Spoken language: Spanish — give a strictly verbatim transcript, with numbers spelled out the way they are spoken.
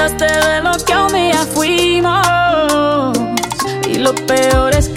olvidaste de lo que un día fuimos. Y lo peor es